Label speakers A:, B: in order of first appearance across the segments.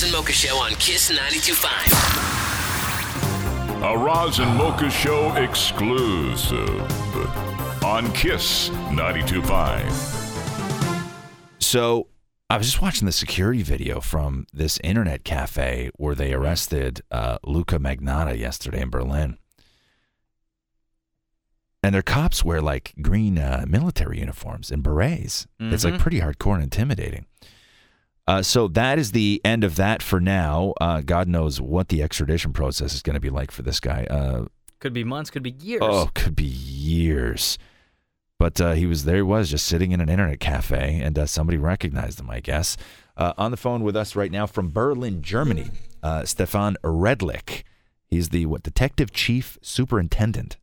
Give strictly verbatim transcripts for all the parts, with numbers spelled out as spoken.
A: Roz and Mocha Show on Kiss ninety-two point five.
B: A Roz and Mocha Show exclusive on Kiss ninety-two point five.
C: So I was just watching the security video from this internet cafe where they arrested uh, Luca Magnotta yesterday in Berlin. And their cops wear like green uh, military uniforms and berets. Mm-hmm. It's like pretty hardcore and intimidating. Uh, so that is the end of that for now. Uh, God knows what the extradition process is going to be like for this guy. Uh,
D: could be months, could be years.
C: Oh, could be years. But uh, he was there. He was just sitting in an internet cafe, and uh, somebody recognized him, I guess. Uh, on the phone with us right now from Berlin, Germany, uh, Stefan Redlich. He's the what detective chief superintendent.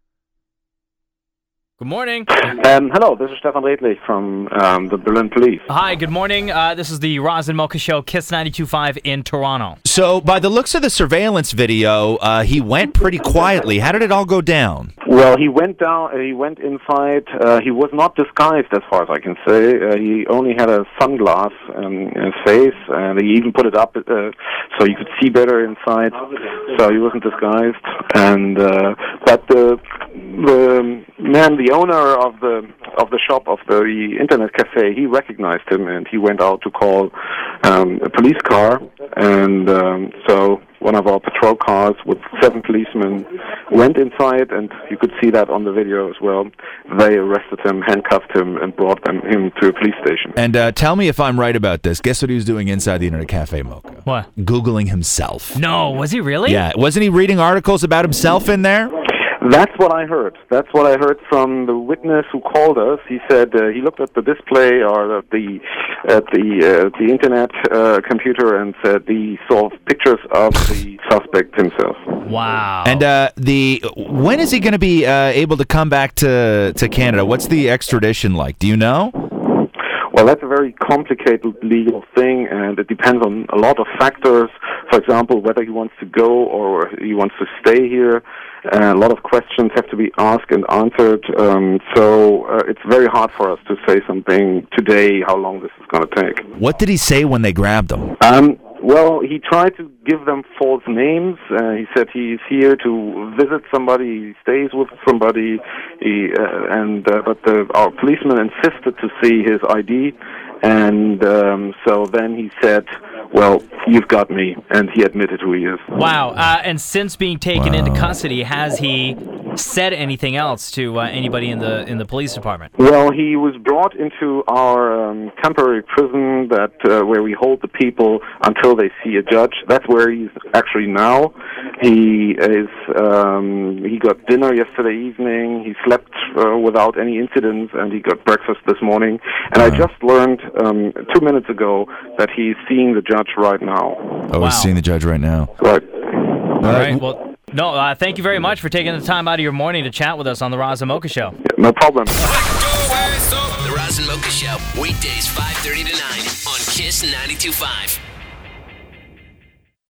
D: Good morning.
E: Um, hello, this is Stefan Redlich from um, the Berlin Police.
D: Hi, good morning. Uh, this is the Roz and Mocha Show, Kiss ninety-two point five in Toronto.
C: So, by the looks of the surveillance video, uh, he went pretty quietly. How did it all go down?
E: Well, he went down. Uh, he went inside. Uh, he was not disguised, as far as I can say. Uh, he only had a sunglass um, in his face, and he even put it up uh, so you could see better inside. So he wasn't disguised. And uh, but the the man, the owner of the of the shop of the internet cafe, he recognized him, and he went out to call um, a police car. And um, so one of our patrol cars with seven policemen went inside, and you could see that on the video as well. They arrested him, handcuffed him, and brought them, him to a police station.
C: And uh, tell me if I'm right about this. Guess what he was doing inside the internet cafe, Mocha?
D: What?
C: Googling himself.
D: No, was he really?
C: Yeah. Wasn't he reading articles about himself in there?
E: That's what I heard. That's what I heard from the witness who called us. He said uh, he looked at the display or at the at the uh, the internet uh, computer and said he saw pictures of the suspect himself.
D: Wow.
C: And uh, the when is he going to be uh, able to come back to to Canada? What's the extradition like? Do you know?
E: Well, that's a very complicated legal thing, and it depends on a lot of factors. For example, whether he wants to go or he wants to stay here. Uh, a lot of questions have to be asked and answered. Um, so uh, it's very hard for us to say something today how long this is going to take.
C: What did he say when they grabbed him?
E: Um, well, he tried to give them false names. Uh, he said he's here to visit somebody, he stays with somebody, he, uh, and uh, but the, our policeman insisted to see his I D, and um, so then he said, well, you've got me, and he admitted who he is.
D: Wow, uh, and since being taken
C: Wow.
D: into custody, has he said anything else to uh, anybody in the in the police department?
E: Well, he was brought into our um, temporary prison that uh, where we hold the people until they see a judge. That's where he's actually now. He is. Um, he got dinner yesterday evening. He slept uh, without any incidents, and he got breakfast this morning. And I just learned um, two minutes ago that he's seeing the judge right now.
C: Oh,
D: Wow.
C: he's seeing the judge right now.
E: Right.
D: All right, well, no, uh, thank you very much for taking the time out of your morning to chat with us on the Roz and Mocha Show.
E: Yeah, no problem.
A: The Roz and Mocha Show, weekdays five thirty to nine on Kiss ninety-two point five.